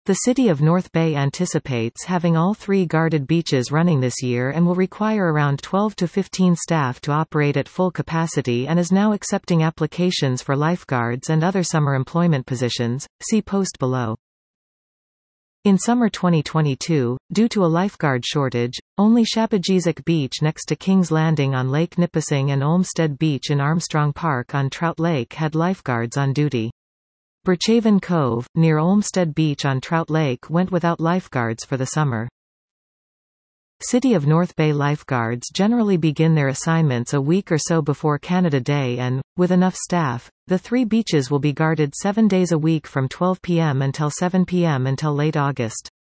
The City of North Bay anticipates having all 3 guarded beaches running this year and will require around 12 to 15 staff to operate at full capacity and is now accepting applications for lifeguards and other summer employment positions. See post below. In summer 2022, due to a lifeguard shortage, only Shapageezuk Beach next to King's Landing on Lake Nipissing and Olmsted Beach in Armstrong Park on Trout Lake had lifeguards on duty. Birchaven Cove, near Olmsted Beach on Trout Lake went without lifeguards for the summer. City of North Bay lifeguards generally begin their assignments a week or so before Canada Day and, with enough staff, the 3 beaches will be guarded 7 days a week from 12 p.m. until 7 p.m. until late August.